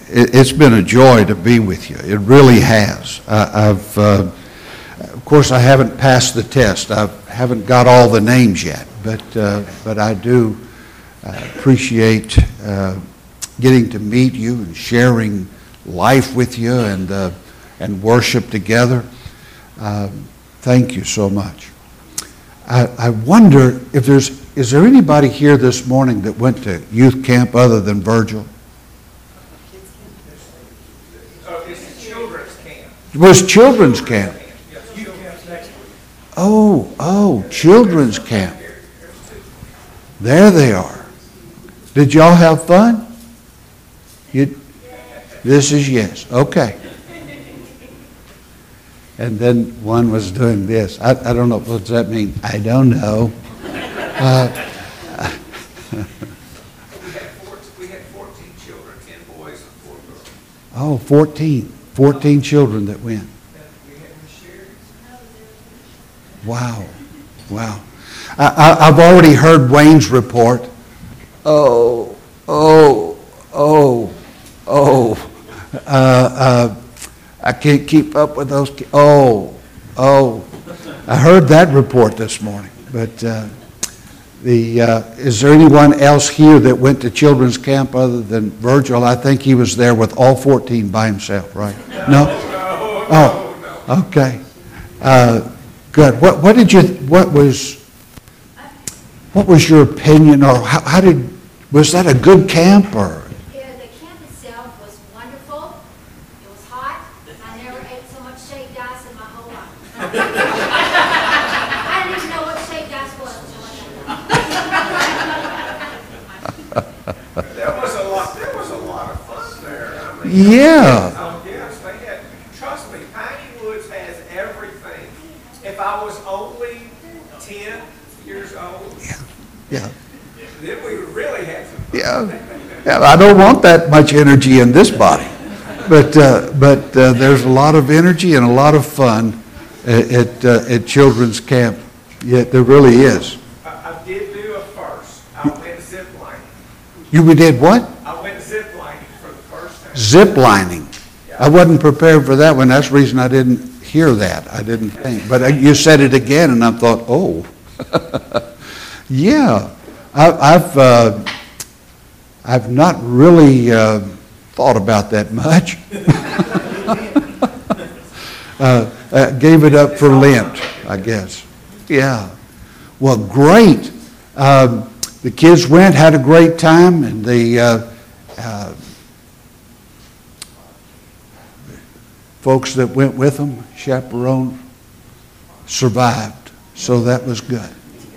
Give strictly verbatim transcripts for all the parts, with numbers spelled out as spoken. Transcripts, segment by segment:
it, it's been a joy to be with you. It really has. I, I've, uh, of course, I haven't passed the test. I haven't got all the names yet, but uh, but I do uh, appreciate uh, getting to meet you and sharing life with you and uh, and worship together. Um, thank you so much. I, I wonder if there's is there anybody here this morning that went to youth camp other than Virgil? Oh, it's children's camp. It was children's camp. Oh, oh, children's camp. There they are. Did y'all have fun? You, this is yes. Okay. And then one was doing this. I, I don't know. What does that mean? I don't know. Uh, we had fourteen children, ten boys and four girls. oh, fourteen. fourteen children that went. Wow. Wow. I, I, I've already heard Wayne's report. Oh, oh, oh, oh. Uh, uh, I can't keep up with those kids. Oh, oh. I heard that report this morning. But uh, the uh, is there anyone else here that went to children's camp other than Virgil? I think he was there with all fourteen by himself, right? No? Oh, okay. Uh, good. What, what did you, what was, what was your opinion, or how, how did, was that a good camp, or? Yeah, the camp itself was wonderful. It was hot. I never ate so much shaved ice in my whole life. I didn't even know what shaved ice was until I got it. There was a lot, there was a lot of fun there. I mean, Yeah. Oh, yes, they had, trust me, Piney Woods has everything. If I was only ten years old, Yeah. then we would really have some fun. Yeah. Yeah. I don't want that much energy in this body. But, uh, but uh, there's a lot of energy and a lot of fun at, at, uh, at children's camp. Yeah, there really is. I, I did do a first. I went zip lining. You did what? I went zip lining for the first time. Zip lining. I wasn't prepared for that one. That's the reason I didn't hear that. I didn't think. But you said it again, and I thought, oh. Yeah. I, I've uh, I've not really uh, thought about that much. uh, uh, gave it up for Lent, I guess. Yeah. Well, great. Um, the kids went, had a great time, and the uh, uh, folks that went with them, chaperoned, survived. So that was good.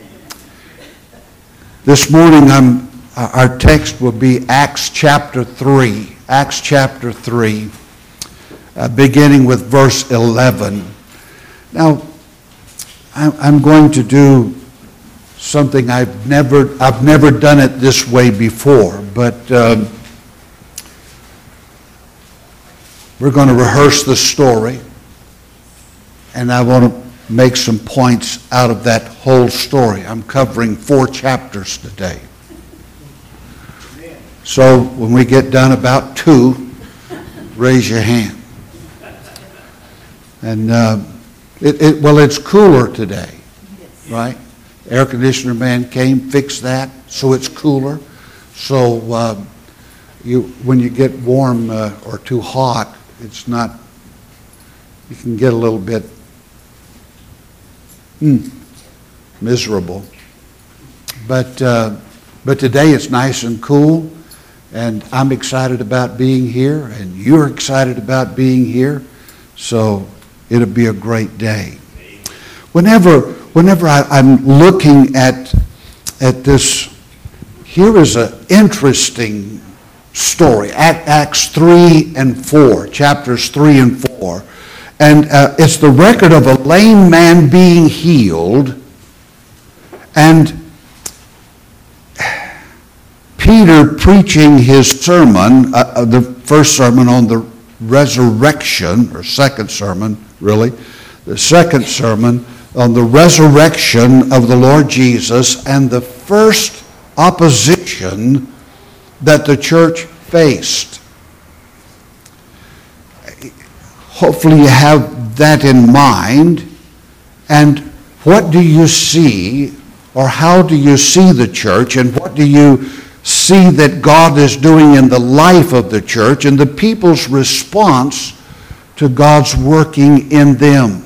This morning, I'm, our text will be Acts chapter three. Acts chapter three, uh, beginning with verse eleven. Now, I'm going to do something I've never, I've never done it this way before, but um, we're going to rehearse the story, and I want to make some points out of that whole story. I'm covering four chapters today. So when we get done about two, raise your hand. And uh, it, it, well, it's cooler today, right? Air conditioner man came, fixed that, so it's cooler. So um, you, when you get warm uh, or too hot, it's not, you can get a little bit mm, miserable. But, uh, but today it's nice and cool, and I'm excited about being here, and you're excited about being here, so it'll be a great day. Whenever, whenever I, I'm looking at, at this, here is an interesting story, Acts three and four, chapters three and four. And uh, it's the record of a lame man being healed, and Peter preaching his sermon, uh, the first sermon on the resurrection, or second sermon, really, the second sermon on the resurrection of the Lord Jesus, and the first opposition that the church faced. hopefully you have that in mind. And what do you see, or how do you see the church, and what do you see that God is doing in the life of the church and the people's response to God's working in them?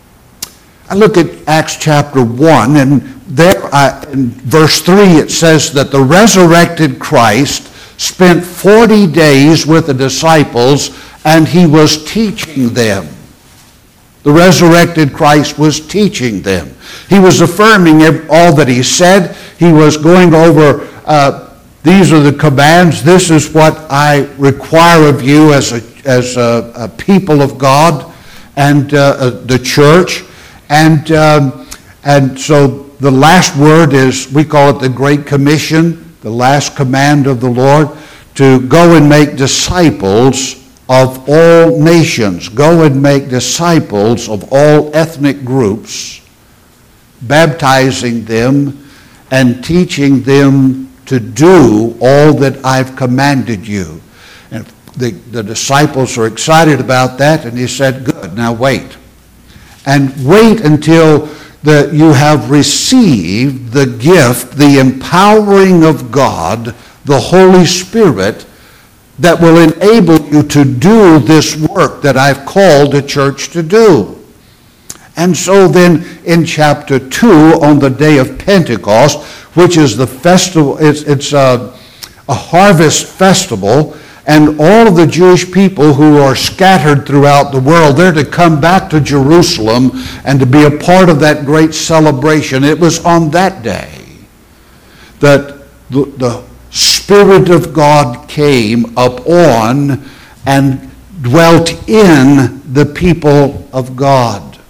I look at Acts chapter one, and there I, in verse three it says that the resurrected Christ spent forty days with the disciples, and he was teaching them. The resurrected Christ was teaching them. He was affirming all that he said. He was going over, uh, these are the commands. This is what I require of you as a, as a, a people of God and uh, the church. And, um, and so the last word is, we call it the Great Commission, the last command of the Lord, to go and make disciples of all nations. Go and make disciples of all ethnic groups, baptizing them and teaching them to do all that I've commanded you. And the, the disciples are excited about that, and he said, good, now wait. And wait until the, you have received the gift, the empowering of God, the Holy Spirit, that will enable you to do this work that I've called the church to do. And so then in chapter two, on the day of Pentecost, which is the festival, it's, it's a, a harvest festival, and all of the Jewish people who are scattered throughout the world, they're to come back to Jerusalem and to be a part of that great celebration. It was on that day that the, the Spirit of God came upon and dwelt in the people of God.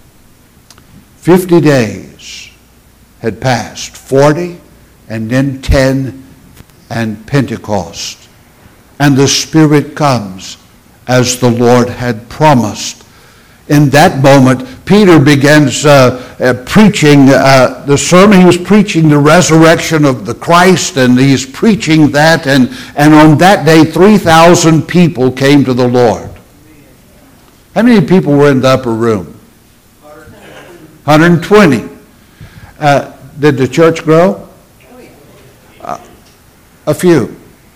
Fifty days had passed, forty, and then ten, and Pentecost. And the Spirit comes as the Lord had promised. In that moment, Peter begins uh, uh, preaching uh, the sermon. He was preaching the resurrection of the Christ, and he's preaching that. And, and on that day, three thousand people came to the Lord. How many people were in the upper room? one hundred twenty. Uh, did the church grow? Uh, a few.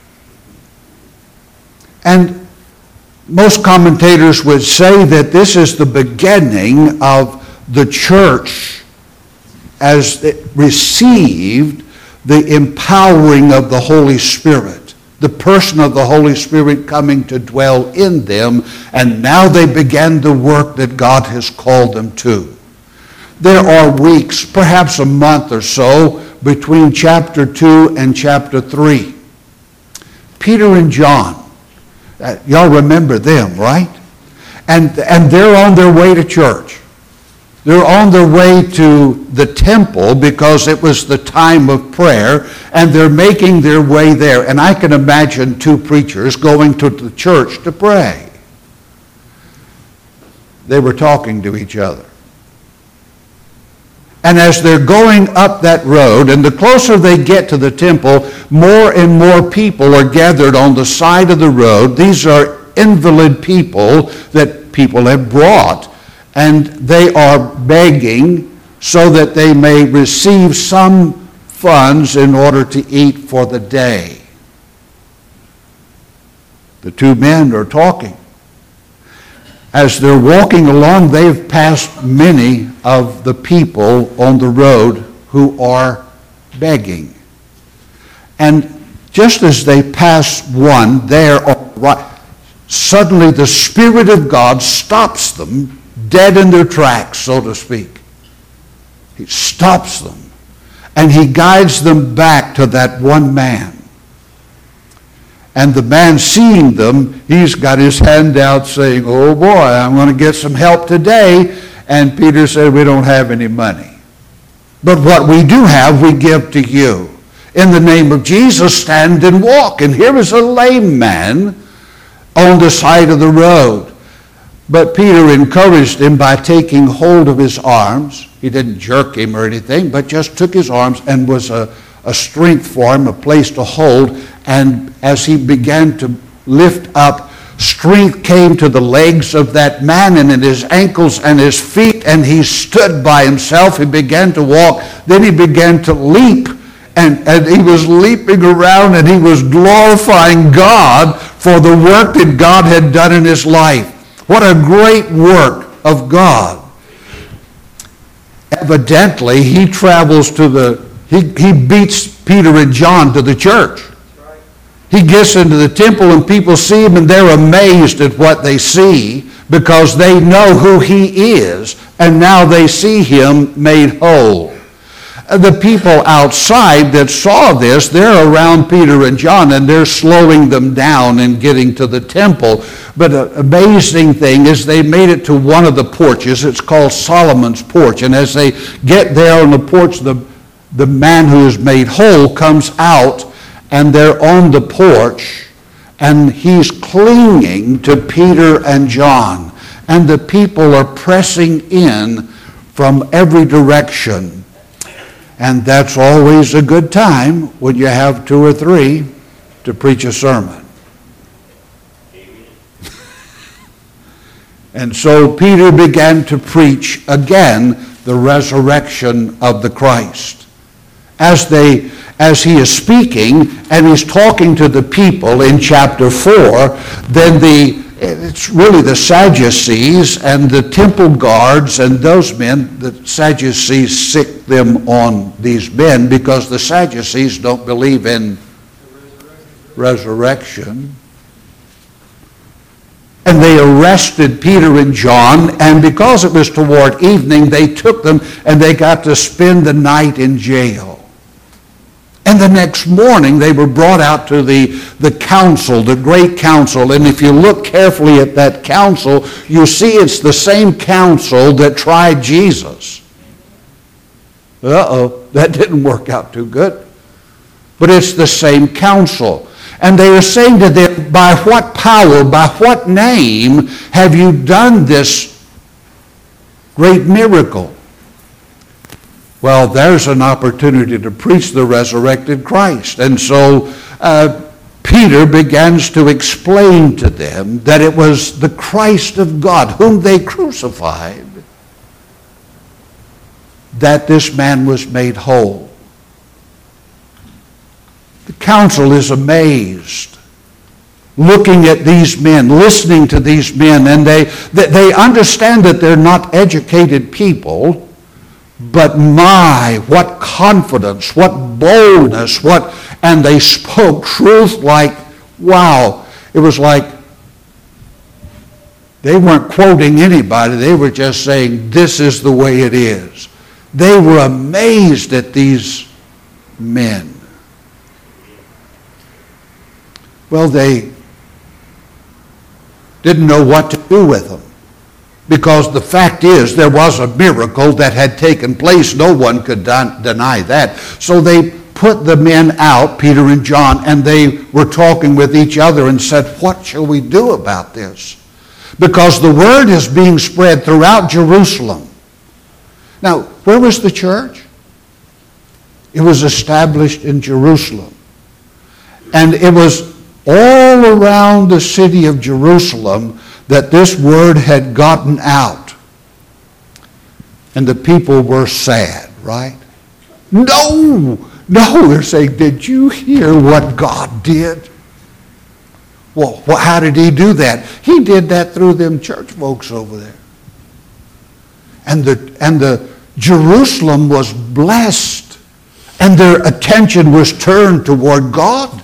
And most commentators would say that this is the beginning of the church as it received the empowering of the Holy Spirit, the person of the Holy Spirit coming to dwell in them, and now they began the work that God has called them to. There are weeks, perhaps a month or so, between chapter two and chapter three. Peter and John, Uh, y'all remember them, right? And, and they're on their way to church. They're on their way to the temple because it was the time of prayer, and they're making their way there. And I can imagine two preachers going to the church to pray. They were talking to each other. And as they're going up that road, and the closer they get to the temple, more and more people are gathered on the side of the road. These are invalid people that people have brought, and they are begging so that they may receive some funds in order to eat for the day. The two men are talking. As they're walking along, they've passed many of the people on the road who are begging. And just as they pass one there, right, suddenly the Spirit of God stops them dead in their tracks, so to speak. He stops them, and he guides them back to that one man. And the man, seeing them, he's got his hand out saying, oh boy, I'm going to get some help today. And Peter said, we don't have any money. But what we do have, we give to you. In the name of Jesus, stand and walk. And here is a lame man on the side of the road. But Peter encouraged him by taking hold of his arms. He didn't jerk him or anything, but just took his arms and was a, a strength for him, a place to hold. And as he began to lift up, strength came to the legs of that man and in his ankles and his feet, and he stood by himself. He began to walk. Then he began to leap, and, and he was leaping around, and he was glorifying God for the work that God had done in his life. What a great work of God. Evidently, he travels to the, he, he beats Peter and John to the church. He gets into the temple and people see him and they're amazed at what they see because they know who he is, and now they see him made whole. The people outside that saw this, they're around Peter and John and they're slowing them down and getting to the temple. But an amazing thing is they made it to one of the porches. It's called Solomon's porch. And as they get there on the porch, the, the man who is made whole comes out, and they're on the porch, and he's clinging to Peter and John. And the people are pressing in from every direction. And that's always a good time when you have two or three to preach a sermon. And so Peter began to preach again the resurrection of the Christ. As they As he is speaking and he's talking to the people in chapter four, then the it's really the Sadducees and the temple guards and those men, the Sadducees sick them on these men because the Sadducees don't believe in resurrection. And they arrested Peter and John, and because it was toward evening, they took them and they got to spend the night in jail. And the next morning, they were brought out to the, the council, the great council. And if you look carefully at that council, you see it's the same council that tried Jesus. Uh-oh, that didn't work out too good. But it's the same council. And they are saying to them, by what power, by what name have you done this great miracle? Well, there's an opportunity to preach the resurrected Christ. And so uh, Peter begins to explain to them that it was the Christ of God, whom they crucified, that this man was made whole. The council is amazed, looking at these men, listening to these men, and they, they understand that they're not educated people. But my, what confidence, what boldness, what, and they spoke truth like, wow. It was like they weren't quoting anybody. They were just saying, this is the way it is. They were amazed at these men. Well, they didn't know what to do with them. Because the fact is, there was a miracle that had taken place. No one could deny that. So they put the men out, Peter and John, and they were talking with each other and said, what shall we do about this? Because the word is being spread throughout Jerusalem. Now, where was the church? It was established in Jerusalem. And it was all around the city of Jerusalem that this word had gotten out. And the people were sad, right? No, no, they're saying, did you hear what God did? Well, how did he do that? He did that through them church folks over there. And the, and the Jerusalem was blessed, and their attention was turned toward God.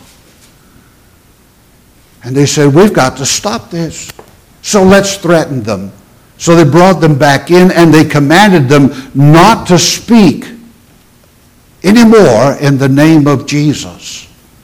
And they said, we've got to stop this. So let's threaten them. So they brought them back in, and they commanded them not to speak anymore in the name of Jesus.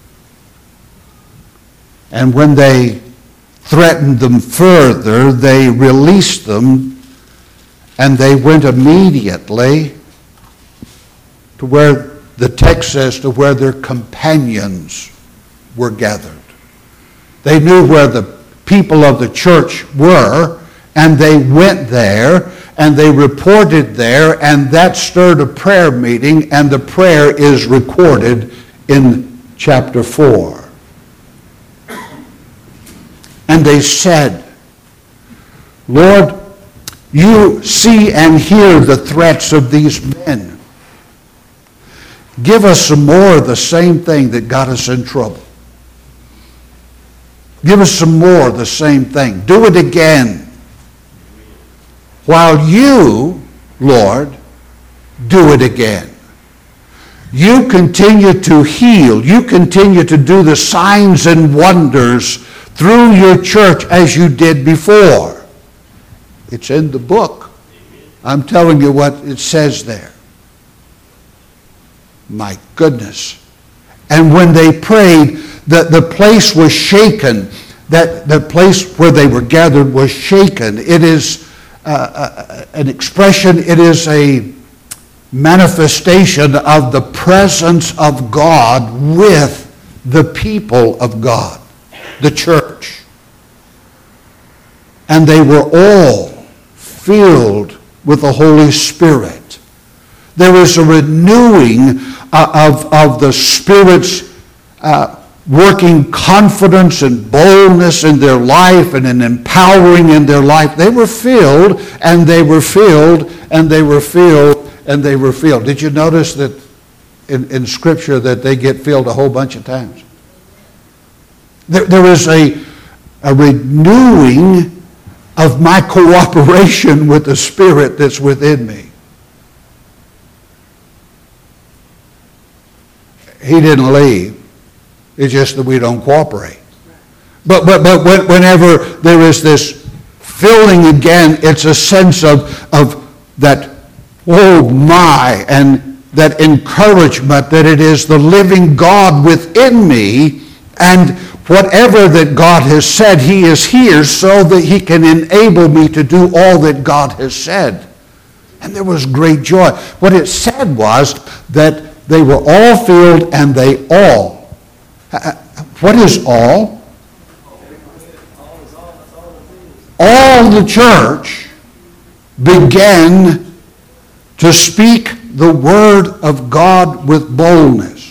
And when they threatened them further, they released them, and they went immediately to where the text says, to where their companions were gathered. They knew where the people of the church were, and they went there, and they reported there, and that stirred a prayer meeting, and the prayer is recorded in chapter four. And they said, Lord, you see and hear the threats of these men. Give us some more of the same thing that got us in trouble. Give us some more of the same thing. Do it again. While you, Lord, do it again. You continue to heal. You continue to do the signs and wonders through your church as you did before. It's in the book. I'm telling you what it says there. My goodness. And when they prayed, the, the place was shaken. That the place where they were gathered was shaken. It is uh, an expression, it is a manifestation of the presence of God with the people of God, the church. And they were all filled with the Holy Spirit. There was a renewing uh, of, of the Spirit's uh, working confidence and boldness in their life and an empowering in their life. They were filled and they were filled and they were filled and they were filled. Did you notice that in, in Scripture that they get filled a whole bunch of times? There, there is a, a renewing of my cooperation with the Spirit that's within me. He didn't leave. It's just that we don't cooperate. But, but, but whenever there is this filling again, it's a sense of, of that, oh my, and that encouragement that it is the living God within me, and whatever that God has said, He is here so that He can enable me to do all that God has said. And there was great joy. What it said was that they were all filled and they all. What is all? All the church began to speak the word of God with boldness.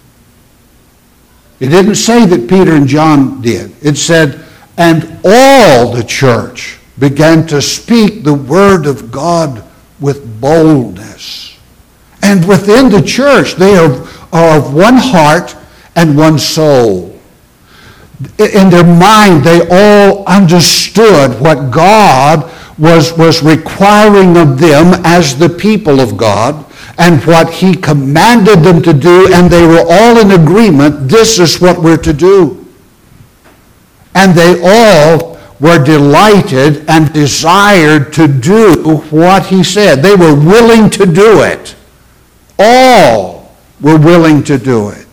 It didn't say that Peter and John did. It said, and all the church began to speak the word of God with boldness. And within the church, they are, are of one heart and one soul. In their mind, they all understood what God was, was requiring of them as the people of God and what He commanded them to do, and they were all in agreement, this is what we're to do. And they all were delighted and desired to do what He said. They were willing to do it. All were willing to do it.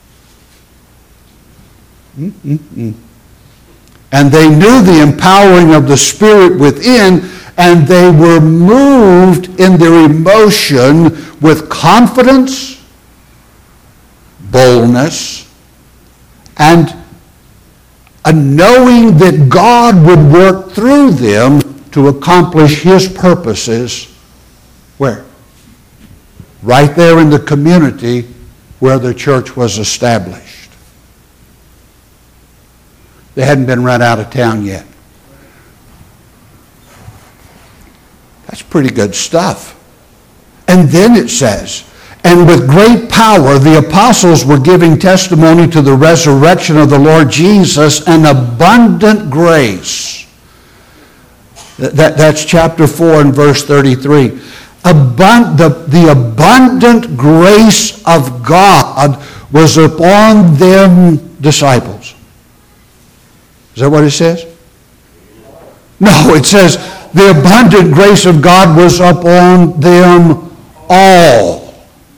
Mm-mm-mm. And they knew the empowering of the Spirit within, and they were moved in their emotion with confidence, boldness, and a knowing that God would work through them to accomplish His purposes. Where? Right there in the community where the church was established. They hadn't been run out of town yet. That's pretty good stuff. And then it says, and with great power the apostles were giving testimony to the resurrection of the Lord Jesus, and abundant grace. That, that's chapter four and verse thirty-three. Abund, the, the abundant grace of God was upon them disciples. Is that what it says? No, it says the abundant grace of God was upon them all.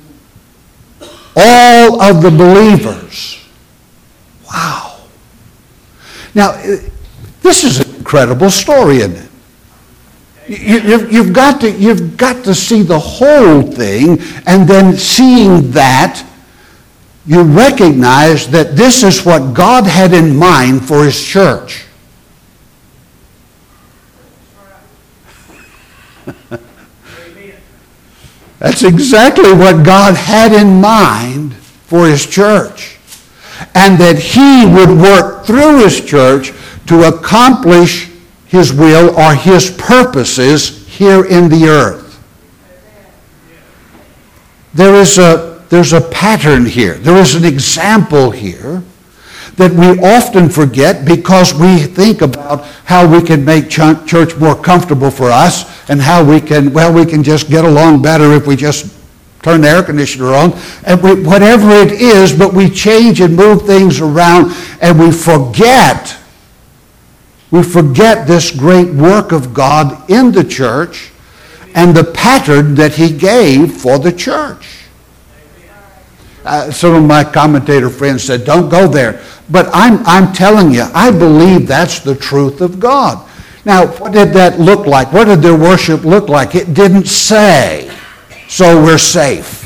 All of the believers. Wow. Now, this is an incredible story, isn't it? You, you've, you've, got to, you've got to see the whole thing, and then seeing that, you recognize that this is what God had in mind for His church. That's exactly what God had in mind for His church. And that He would work through His church to accomplish his will or his purposes here in the earth. There is a, there's a pattern here. There is an example here that we often forget because we think about how we can make ch- church more comfortable for us and how we can, well, we can just get along better if we just turn the air conditioner on, and we, whatever it is, but we change and move things around, and we forget, we forget this great work of God in the church and the pattern that he gave for the church. Uh, some of my commentator friends said, don't go there. But I'm, I'm telling you, I believe that's the truth of God. Now, what did that look like? What did their worship look like? It didn't say, so we're safe.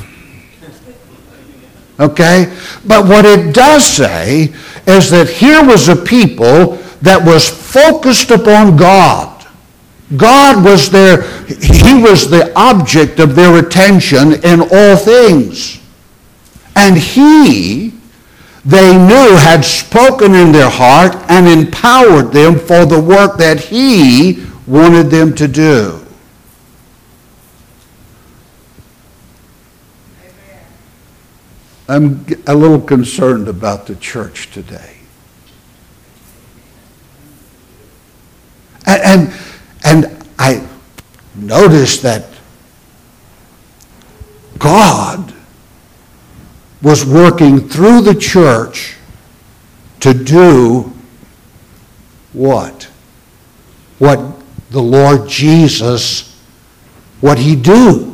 Okay? But what it does say is that here was a people that was focused upon God. God was their, he was the object of their attention in all things. And he, they knew, had spoken in their heart and empowered them for the work that he wanted them to do. I'm a little concerned about the church today. And, and, and I noticed that God was working through the church to do what? What the Lord Jesus, what he do?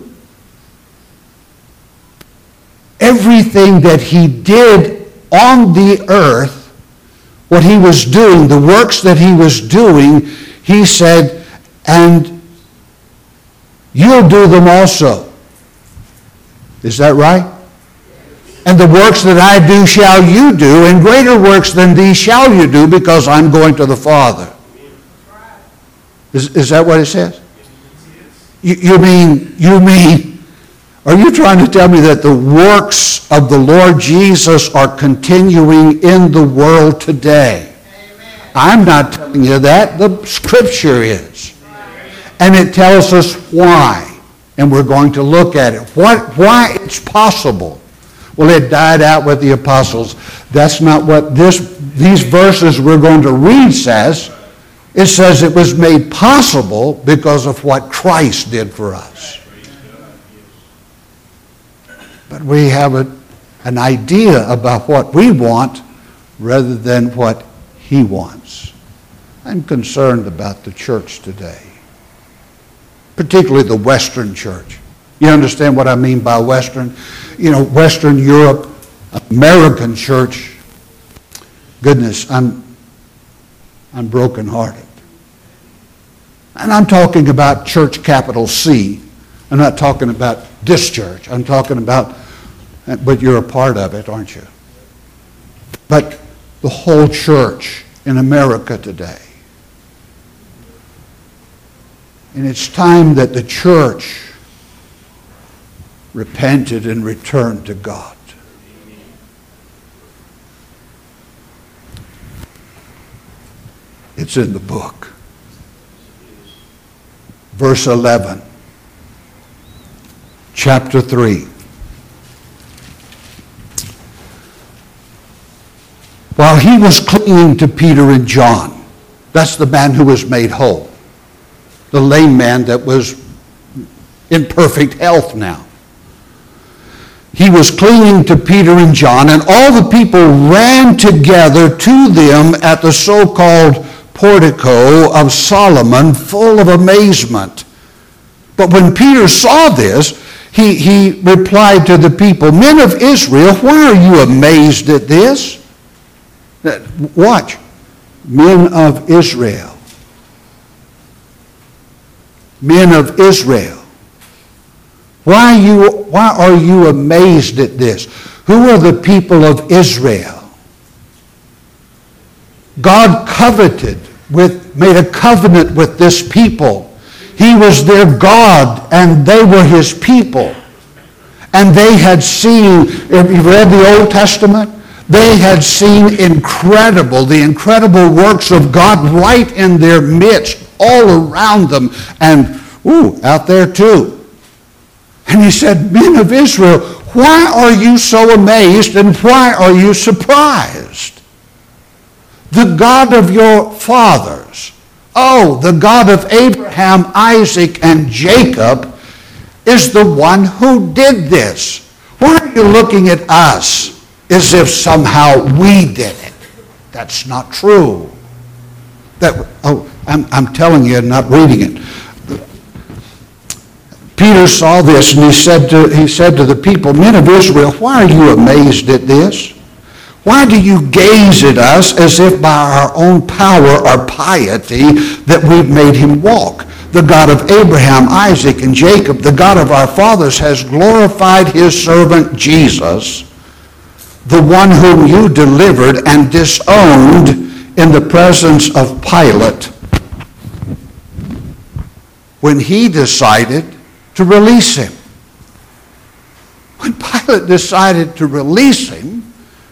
Everything that he did on the earth, what he was doing, the works that he was doing, he said, and you'll do them also. Is that right? And the works that I do shall you do, and greater works than these shall you do, because I'm going to the Father. Is, is that what it says? You, you mean, you mean, are you trying to tell me that the works of the Lord Jesus are continuing in the world today? Amen. I'm not telling you that. The Scripture is. And it tells us why. And we're going to look at it. What, why it's possible. Well, it died out with the apostles. That's not what this, these verses we're going to read says. It says it was made possible because of what Christ did for us. But we have a, an idea about what we want rather than what he wants. I'm concerned about the church today, particularly the Western church. You understand what I mean by Western? You know, Western Europe, American church. Goodness, I'm, I'm brokenhearted. And I'm talking about church capital C. I'm not talking about this church. I'm talking about, but you're a part of it, aren't you? But the whole church in America today. And it's time that the church repented and returned to God. It's in the book. Verse eleven. Chapter three. While he was clinging to Peter and John, that's the man who was made whole, the lame man that was in perfect health now. He was clinging to Peter and John, and all the people ran together to them at the so-called portico of Solomon, full of amazement. But when Peter saw this, he, he replied to the people, "Men of Israel, why are you amazed at this?" Watch. Men of Israel. Men of Israel. Why, you, why are you amazed at this? Who are the people of Israel? God coveted with, made a covenant with this people. He was their God and they were his people. And they had seen, if you've read the Old Testament, They had seen incredible, the incredible works of God right in their midst, all around them, and, ooh, out there too. And he said, men of Israel, why are you so amazed and why are you surprised? The God of your fathers, oh, the God of Abraham, Isaac, and Jacob is the one who did this. Why are you looking at us as if somehow we did it? That's not true. That, oh, I'm, I'm telling you, not reading it. Peter saw this and he said to, he said to the people, men of Israel, why are you amazed at this? Why do you gaze at us as if by our own power or piety that we've made him walk? The God of Abraham, Isaac, and Jacob, the God of our fathers, has glorified his servant Jesus, the one whom you delivered and disowned in the presence of Pilate, when he decided to release him. When Pilate decided to release him,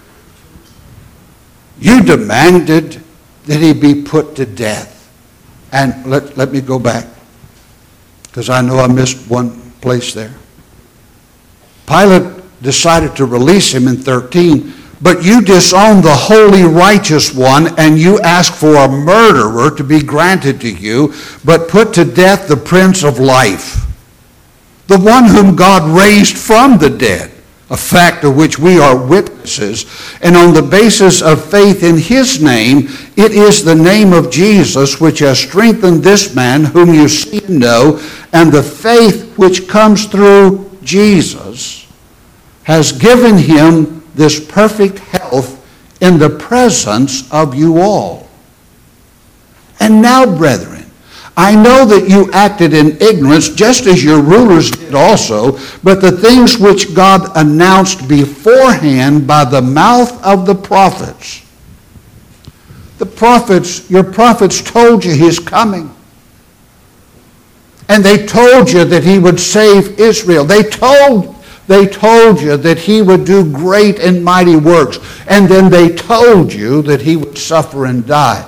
you demanded that he be put to death. And let, let me go back, because I know I missed one place there. Pilate decided to release him in thirteen, but you disowned the holy righteous one, and you asked for a murderer to be granted to you, but put to death the Prince of Life, the one whom God raised from the dead, a fact of which we are witnesses, and on the basis of faith in his name, it is the name of Jesus which has strengthened this man whom you see and know, and the faith which comes through Jesus has given him this perfect health in the presence of you all. And now, brethren, I know that you acted in ignorance, just as your rulers did also, but the things which God announced beforehand by the mouth of the prophets. The prophets, your prophets told you he's coming. And they told you that he would save Israel. They told, they told you that he would do great and mighty works. And then they told you that he would suffer and die.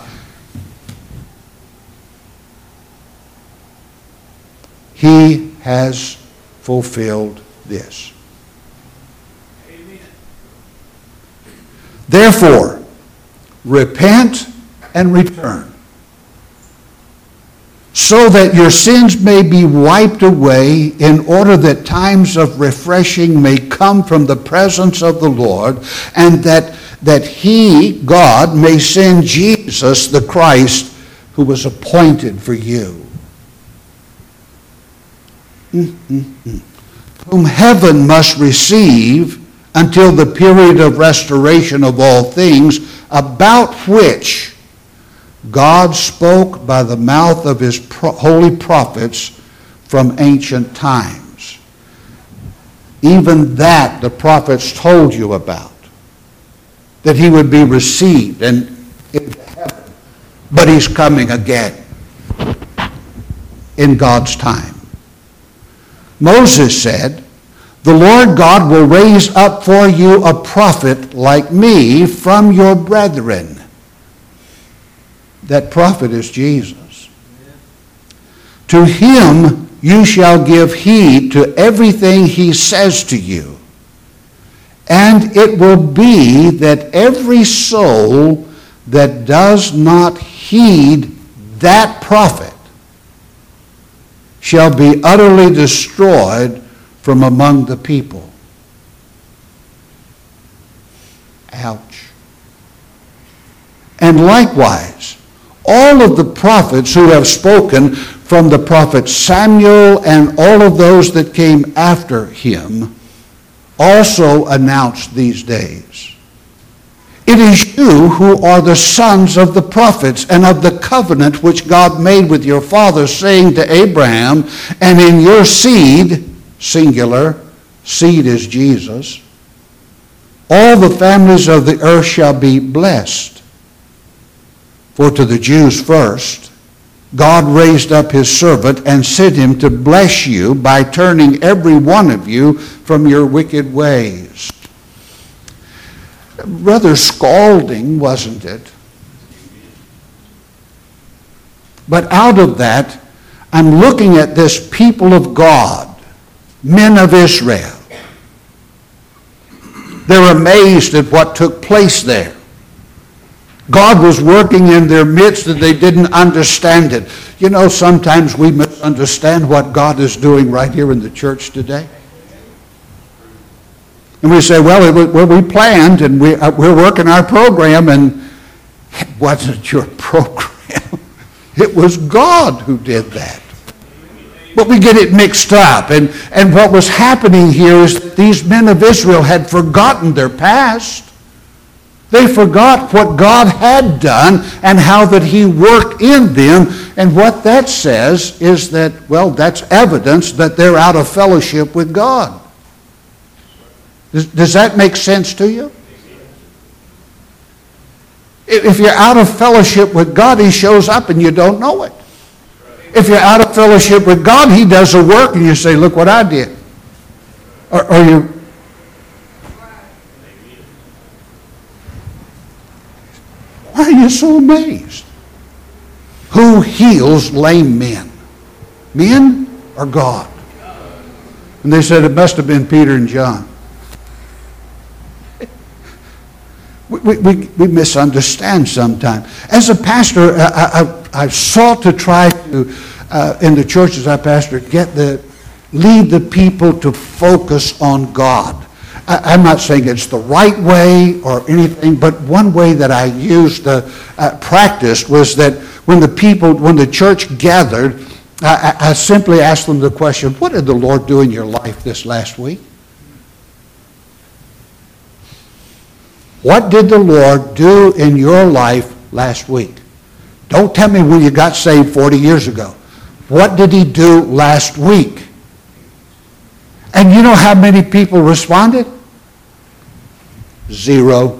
He has fulfilled this. Amen. Therefore, repent and return, so that your sins may be wiped away, in order that times of refreshing may come from the presence of the Lord, and that, that he, God, may send Jesus the Christ, who was appointed for you. Mm-mm-mm. Whom heaven must receive until the period of restoration of all things, about which God spoke by the mouth of his pro- holy prophets from ancient times. Even that the prophets told you about, that he would be received and into heaven. But he's coming again in God's time. Moses said, the Lord God will raise up for you a prophet like me from your brethren. That prophet is Jesus. To him you shall give heed to everything he says to you. And it will be that every soul that does not heed that prophet shall be utterly destroyed from among the people. Ouch. And likewise, all of the prophets who have spoken, from the prophet Samuel and all of those that came after him, also announced these days. It is you who are the sons of the prophets and of the covenant which God made with your fathers, saying to Abraham, and in your seed, singular, seed is Jesus, all the families of the earth shall be blessed. For to the Jews first, God raised up his servant and sent him to bless you by turning every one of you from your wicked ways. rather scalding, wasn't it? But out of that, I'm looking at this people of God, men of Israel. They're amazed at what took place there. God was working in their midst and they didn't understand it. You know, sometimes we misunderstand what God is doing right here in the church today. And we say, well, it was, well we planned and we, uh, we're working our program, and it wasn't your program. It was God who did that. But we get it mixed up. And, and what was happening here is that these men of Israel had forgotten their past. They forgot what God had done and how that he worked in them. And what that says is that, well, that's evidence that they're out of fellowship with God. Does, does that make sense to you? If you're out of fellowship with God, he shows up and you don't know it. If you're out of fellowship with God, he does a work and you say, look what I did. Or, or you... Why are you so amazed? Who heals lame men? Men or God? And they said it must have been Peter and John. We, we, we misunderstand sometimes. As a pastor, I, I, I sought to try to, uh, in the churches I pastor, get the, lead the people to focus on God. I, I'm not saying it's the right way or anything, but one way that I used, uh, uh, practiced, was that when the people, when the church gathered, I, I simply asked them the question, what did the Lord do in your life this last week? What did the Lord do in your life last week? Don't tell me when you got saved forty years ago. What did he do last week? And you know how many people responded? Zero.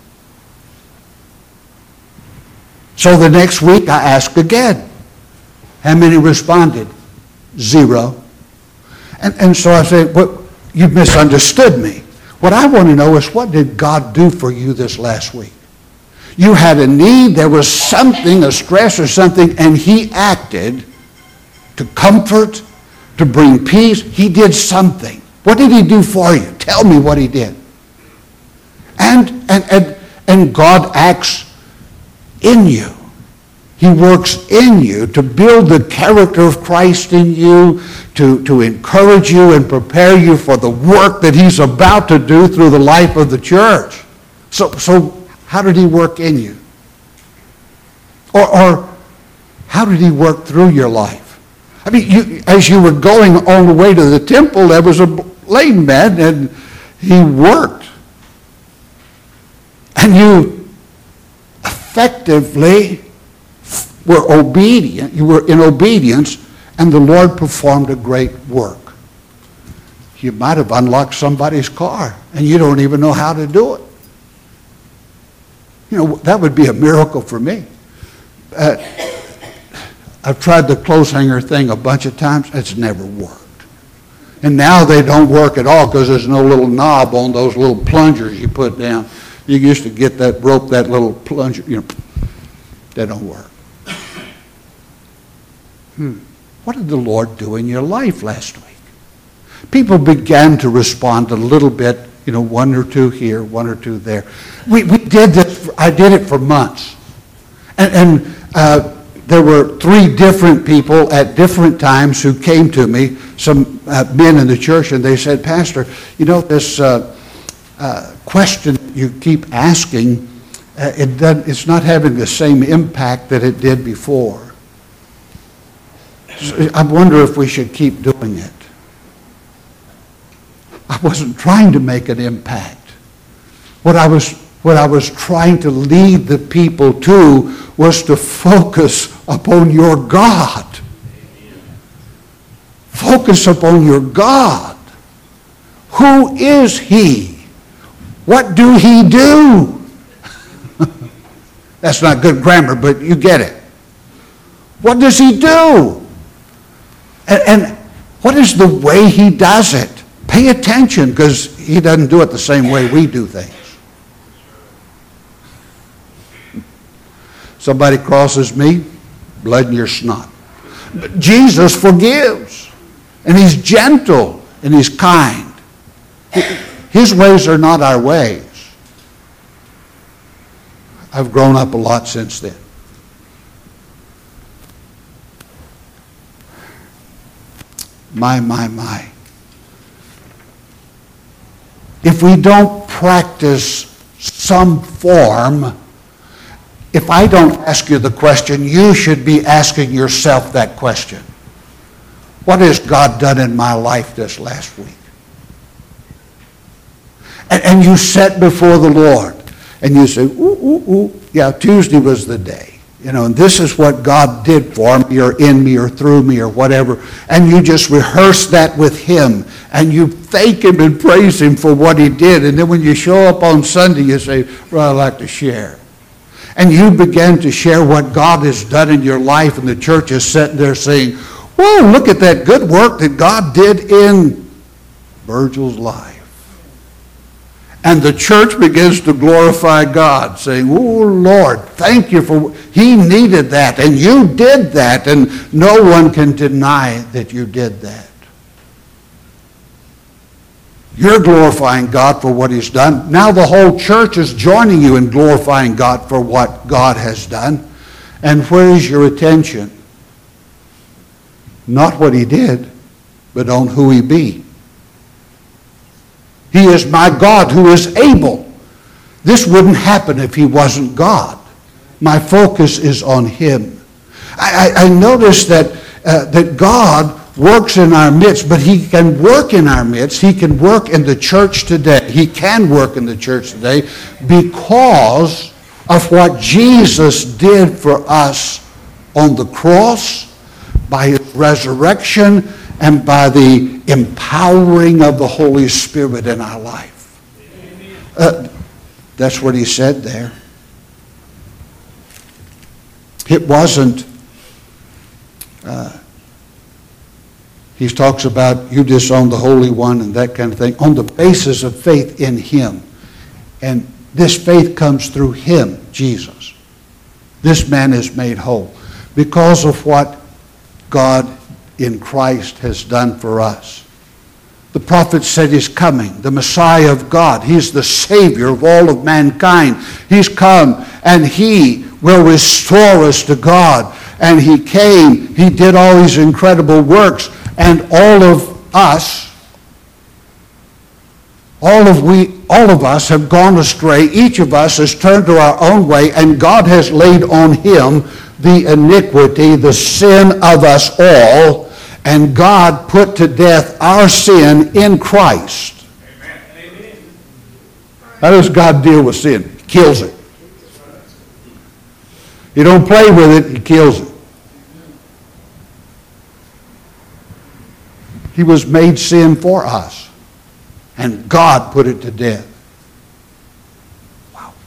So the next week I asked again. How many responded? Zero. And, and so I said, well, you misunderstood me. What I want to know is, what did God do for you this last week? You had a need, there was something, a stress or something, and he acted to comfort, to bring peace. He did something. What did he do for you? Tell me what he did. And, and, and, and God acts in you. He works in you to build the character of Christ in you, to, to encourage you and prepare you for the work that he's about to do through the life of the church. So, so how did he work in you? Or, or how did he work through your life? I mean, you, as you were going on the way to the temple, there was a lame man, and he worked. And you effectively were obedient, you were in obedience, and the Lord performed a great work. You might have unlocked somebody's car, and you don't even know how to do it. You know, that would be a miracle for me. Uh, I've tried the clothes hanger thing a bunch of times. It's never worked. And now they don't work at all because there's no little knob on those little plungers you put down. You used to get that rope, that little plunger, you know, they don't work. Hmm. What did the Lord do in your life last week? People began to respond a little bit, you know, one or two here, one or two there. We, we did this, I did it for months. And, and uh, there were three different people at different times who came to me, some uh, men in the church, and they said, Pastor, you know, this uh, uh, question you keep asking, uh, it doesn't, it's not having the same impact that it did before. So I wonder if we should keep doing it. I wasn't trying to make an impact. What I was, what I was trying to lead the people to was to focus upon your God. Focus upon your God. Who is he? What do he do? That's not good grammar, but you get it. What does he do? And, and what is the way he does it? Pay attention, because he doesn't do it the same way we do things. Somebody crosses me, blood in your snot. But Jesus forgives, and he's gentle, and he's kind. His ways are not our ways. I've grown up a lot since then. My, my, my. If we don't practice some form, if I don't ask you the question, you should be asking yourself that question. What has God done in my life this last week? And, and you sit before the Lord and you say, ooh, ooh, ooh, yeah, Tuesday was the day. You know, and this is what God did for me or in me or through me or whatever. And you just rehearse that with him. And you thank him and praise him for what he did. And then when you show up on Sunday, you say, well, I'd like to share. And you begin to share what God has done in your life. And the church is sitting there saying, whoa, look at that good work that God did in Virgil's life. And the church begins to glorify God, saying, oh, Lord, thank you for, he needed that, and you did that, and no one can deny that you did that. You're glorifying God for what he's done. Now the whole church is joining you in glorifying God for what God has done. And where is your attention? Not what he did, but on who he be. He is my God who is able. This wouldn't happen if he wasn't God. My focus is on him. I, I, I notice that, uh, that God works in our midst, but he can work in our midst. He can work in the church today. He can work in the church today because of what Jesus did for us on the cross, by his resurrection, and by the empowering of the Holy Spirit in our life. Uh, that's what he said there. It wasn't, uh, he talks about you disown the Holy One and that kind of thing, on the basis of faith in him. And this faith comes through him, Jesus. This man is made whole because of what God in Christ has done for us. The prophet said he's coming, the Messiah of God. He's the Savior of all of mankind. He's come and he will restore us to God. And he came, he did all these incredible works, and all of us, all of we, all of us have gone astray. Each of us has turned to our own way, and God has laid on him the iniquity, the sin of us all, and God put to death our sin in Christ. Amen. How does God deal with sin? He kills it. You don't play with it, he kills it. He was made sin for us, and God put it to death. Wow.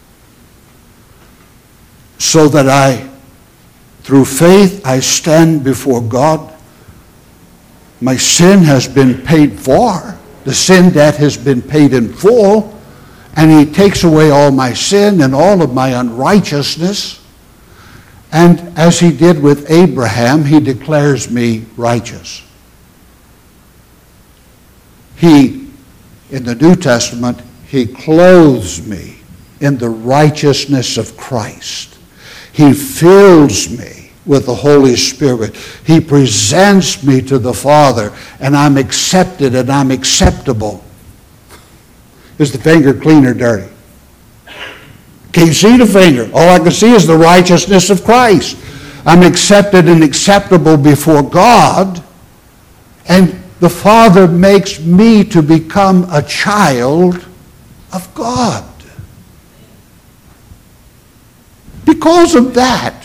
So that I, through faith, I stand before God. My sin has been paid for. The sin debt has been paid in full. And he takes away all my sin and all of my unrighteousness. And as he did with Abraham, he declares me righteous. He, in the New Testament, he clothes me in the righteousness of Christ. He fills me with the Holy Spirit. He presents me to the Father, and I'm accepted and I'm acceptable. Is the finger clean or dirty? Can't see the finger. All I can see is the righteousness of Christ. I'm accepted and acceptable before God, and the Father makes me to become a child of God. Because of that,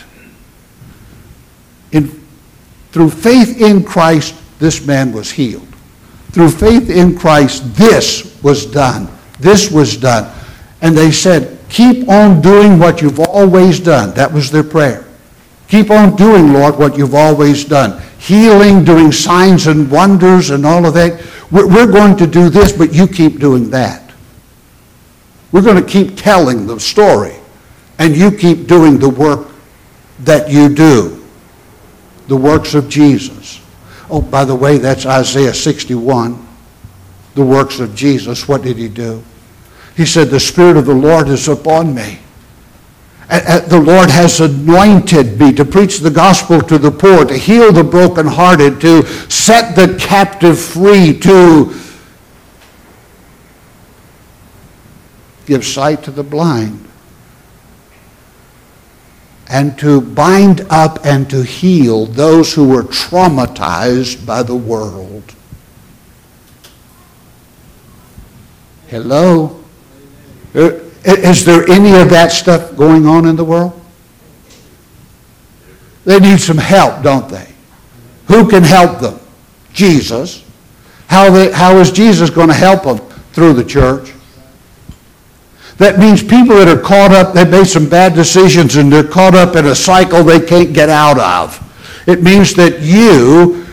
In, through faith in Christ, this man was healed. Through faith in Christ, this was done. This was done. And they said, keep on doing what you've always done. That was their prayer. Keep on doing, Lord, what you've always done. Healing, doing signs and wonders and all of that. We're, we're going to do this, but you keep doing that. We're going to keep telling the story. and you keep doing the work that you do, the works of Jesus. Oh, by the way, that's Isaiah sixty-one, the works of Jesus. What did he do? He said, the Spirit of the Lord is upon me. The Lord has anointed me to preach the gospel to the poor, to heal the brokenhearted, to set the captive free, to give sight to the blind, and to bind up and to heal those who were traumatized by the world. Hello? Is there any of that stuff going on in the world? They need some help, don't they? Who can help them? Jesus. How, they, how is Jesus going to help them? Through the church. That means people that are caught up, they made some bad decisions and they're caught up in a cycle they can't get out of. It means that you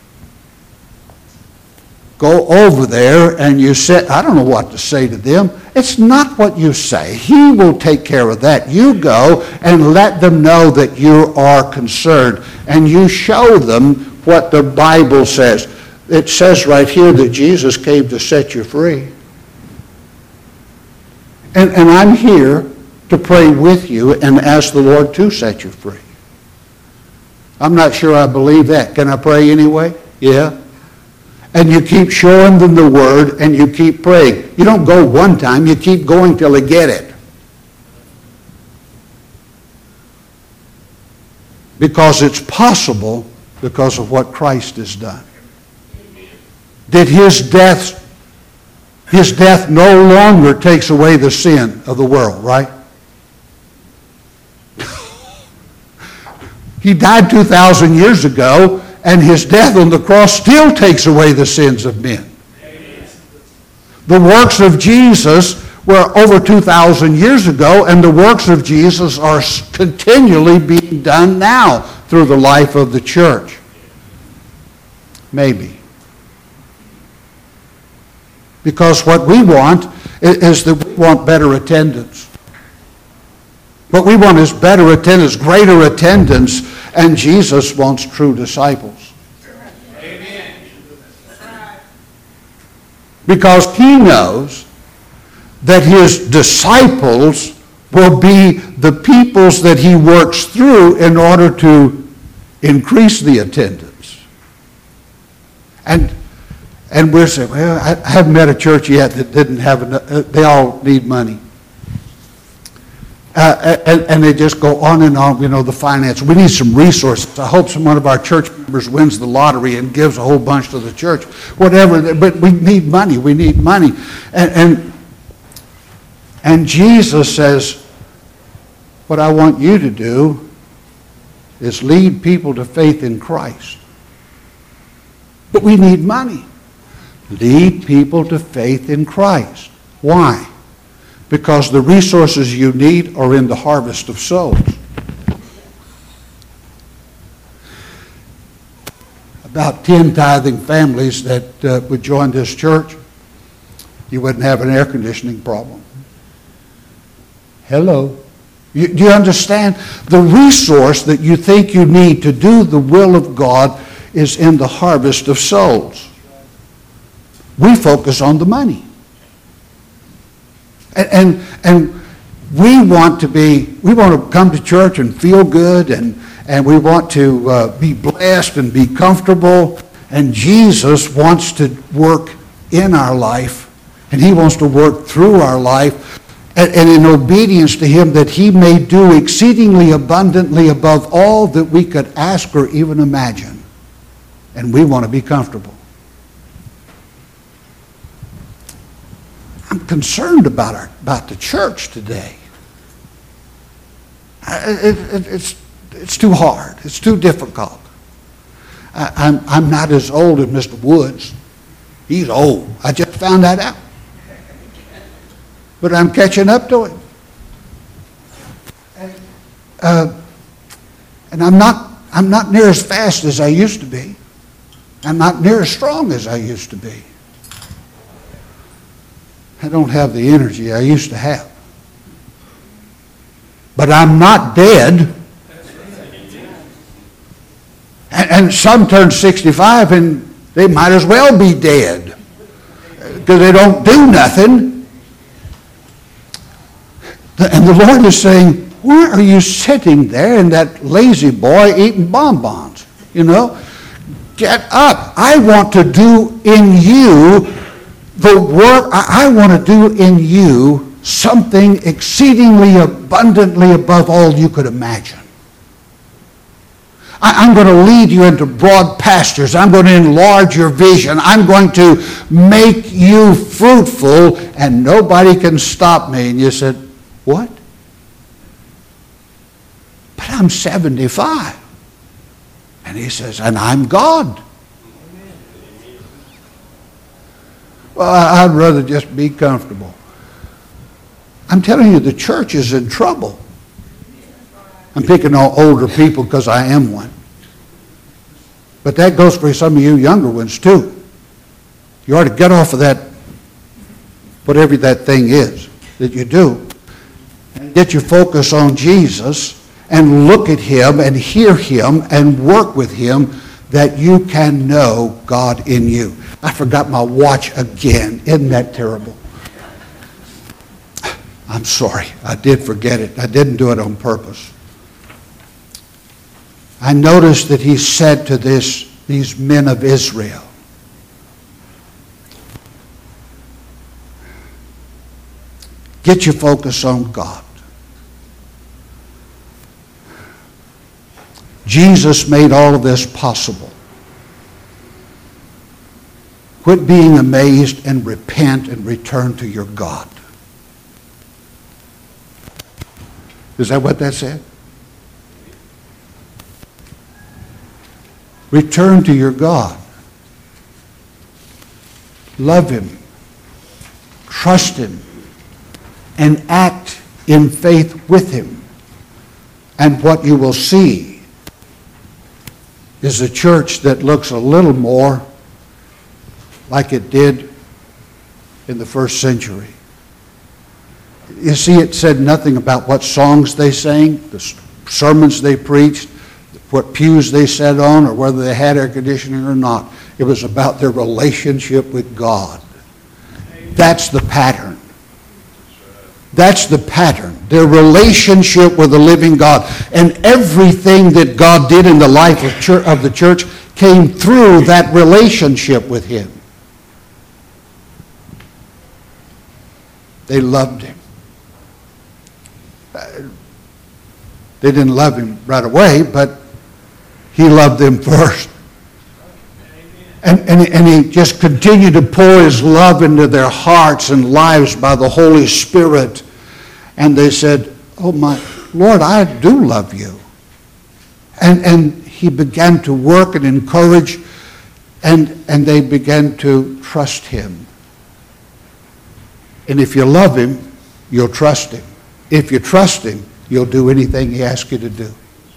go over there and you say, I don't know what to say to them. It's not what you say. He will take care of that. You go and let them know that you are concerned, and you show them what the Bible says. It says right here that Jesus came to set you free. And, and I'm here to pray with you and ask the Lord to set you free. I'm not sure I believe that. Can I pray anyway? Yeah. And you keep showing them the Word, and you keep praying. You don't go one time, you keep going till they get it. Because it's possible because of what Christ has done. Did his death, his death no longer takes away the sin of the world, right? He died two thousand years ago, and his death on the cross still takes away the sins of men. Amen. The works of Jesus were over two thousand years ago, and the works of Jesus are continually being done now through the life of the church. Maybe. Because what we want is that we want better attendance. What we want is better attendance, greater attendance, and Jesus wants true disciples. Amen. Because he knows that his disciples will be the peoples that he works through in order to increase the attendance. And and we're saying, well, I haven't met a church yet that didn't have enough. They all need money. Uh, and, and they just go on and on, you know, the finance. We need some resources. I hope some one of our church members wins the lottery and gives a whole bunch to the church. Whatever, but we need money. We need money. And, and, and Jesus says, what I want you to do is lead people to faith in Christ. But we need money. Lead people to faith in Christ. Why? Because the resources you need are in the harvest of souls. About ten tithing families that uh, would join this church, you wouldn't have an air conditioning problem. Hello. You, do you understand? The resource that you think you need to do the will of God is in the harvest of souls. We focus on the money. And, and and we want to be, we want to come to church and feel good, and, and we want to uh, be blessed and be comfortable. And Jesus wants to work in our life, and he wants to work through our life, and, and in obedience to him, that he may do exceedingly abundantly above all that we could ask or even imagine. And we want to be comfortable. I'm concerned about our, about the church today. It, it, it's, it's too hard. It's too difficult. I, I'm, I'm not as old as Mister Woods. He's old. I just found that out. But I'm catching up to him. And, uh, and I'm not, I'm not near as fast as I used to be. I'm not near as strong as I used to be. I don't have the energy I used to have. but I'm not dead. And, and some turn sixty-five and they might as well be dead because they don't do nothing. And the Lord is saying, why are you sitting there in that lazy boy eating bonbons? You know, get up. I want to do in you the work. I, I want to do in you something exceedingly abundantly above all you could imagine. I, I'm going to lead you into broad pastures. I'm going to enlarge your vision. I'm going to make you fruitful, and nobody can stop me. And you said, what? But I'm seventy-five. And he says, and I'm God. Well, I'd rather just be comfortable. I'm telling you, the church is in trouble. I'm picking on older people because I am one. But that goes for some of you younger ones too. You ought to get off of that, whatever that thing is that you do, and get your focus on Jesus and look at him and hear him and work with him that you can know God in you. I forgot my watch again. Isn't that terrible? I'm sorry. I did forget it. I didn't do it on purpose. I noticed that he said to this, these men of Israel, get your focus on God. Jesus made all of this possible. Quit being amazed and repent and return to your God. Is that what that said? Return to your God. Love him. Trust him. And act in faith with him. And what you will see is a church that looks a little more like it did in the first century. You see, it said nothing about what songs they sang, the sermons they preached, what pews they sat on, or whether they had air conditioning or not. It was about their relationship with God. That's the pattern. That's the pattern. Their relationship with the living God. And everything that God did in the life of, church, of the church came through that relationship with him. They loved him. They didn't love him right away, but he loved them first. And, and, and he just continued to pour his love into their hearts and lives by the Holy Spirit. And they said, oh my Lord, I do love you. And, and he began to work and encourage, and, and they began to trust him. And if you love him, you'll trust him. If you trust him, you'll do anything he asks you to do.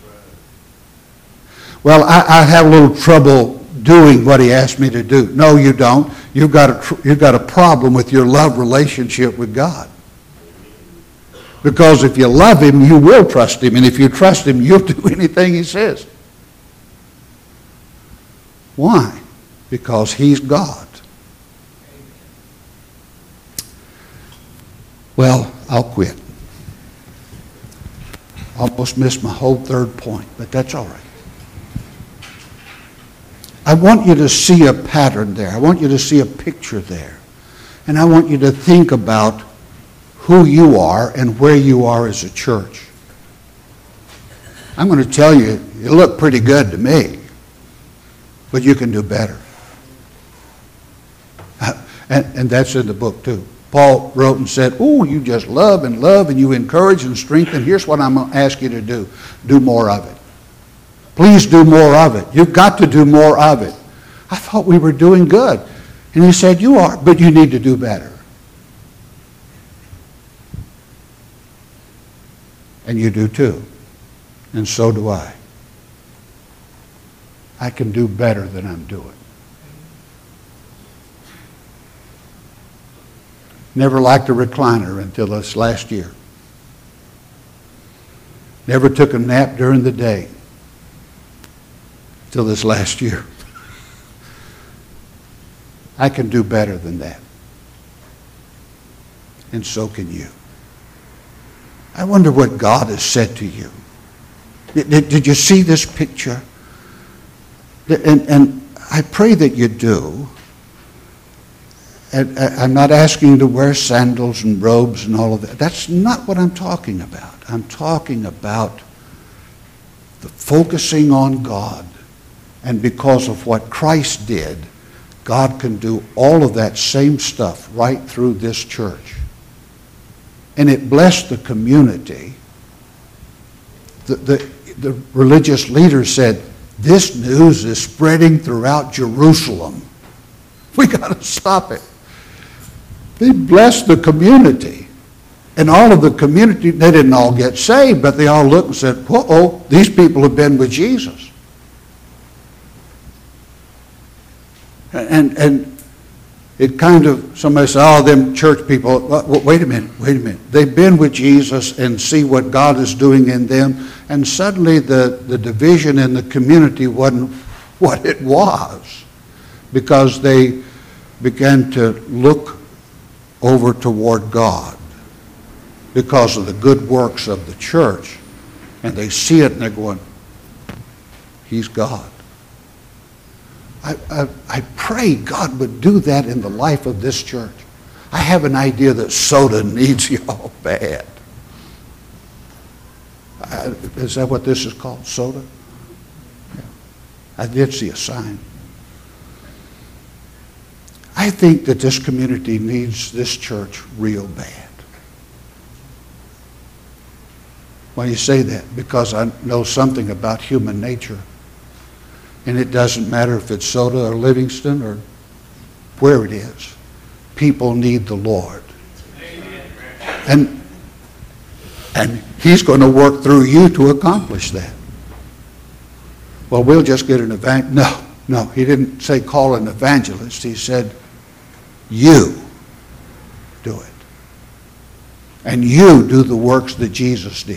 Well, I, I have a little trouble doing what he asked me to do. No, you don't. You've got a, tr- you've got a problem with your love relationship with God. Because if you love him, you will trust him. And if you trust him, you'll do anything he says. Why? Because he's God. Well, I'll quit. Almost missed my whole third point, but that's all right. I want you to see a pattern there. I want you to see a picture there. And I want you to think about who you are and where you are as a church. I'm going to tell you, you look pretty good to me, but you can do better. And, and that's in the book too. Paul wrote and said, oh, you just love and love and you encourage and strengthen. Here's what I'm going to ask you to do. Do more of it. Please do more of it. You've got to do more of it. I thought we were doing good. And he said, you are, but you need to do better. And you do too. And so do I. I can do better than I'm doing. Never liked a recliner until this last year. Never took a nap during the day till this last year. I can do better than that. And so can you. I wonder what God has said to you. Did, did, did you see this picture? And, and I pray that you do. And I, I'm not asking you to wear sandals and robes and all of that. That's not what I'm talking about. I'm talking about the focusing on God. And because of what Christ did, God can do all of that same stuff right through this church. And it blessed the community. The, the, the religious leader said, this news is spreading throughout Jerusalem. We got to stop it. They blessed the community. And all of the community, they didn't all get saved, but they all looked and said, whoa, these people have been with Jesus. And, and it kind of, somebody said, oh, them church people, wait a minute, wait a minute. They've been with Jesus and see what God is doing in them. And suddenly the, the division in the community wasn't what it was, because they began to look over toward God because of the good works of the church. And they see it and they're going, he's God. I, I, I pray God would do that in the life of this church. I have an idea that soda needs y'all bad. I, is that what this is called, soda? Yeah. I did see a sign. I think that this community needs this church real bad. Why do you say that? Because I know something about human nature. And it doesn't matter if it's Soda or Livingston or where it is. People need the Lord. And, and he's going to work through you to accomplish that. Well, we'll just get an evangelist. No, no, he didn't say call an evangelist. He said, you do it. And you do the works that Jesus did.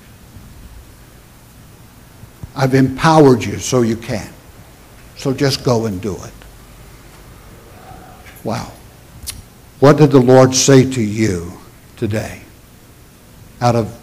I've empowered you so you can. So just go and do it. Wow. What did the Lord say to you today out of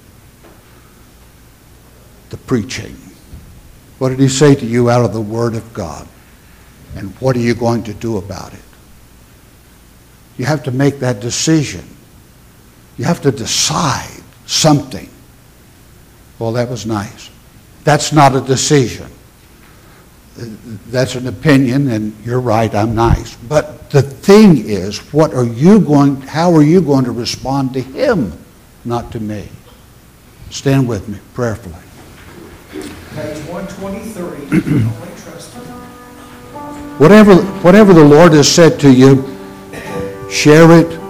the preaching? What did he say to you out of the Word of God? And what are you going to do about it? You have to make that decision. You have to decide something. Well, that was nice. That's not a decision. That's an opinion, and you're right, I'm nice. But the thing is, what are you going, how are you going to respond to him, not to me? Stand with me prayerfully. Page one twenty-three, only trust him. Whatever, whatever the Lord has said to you, share it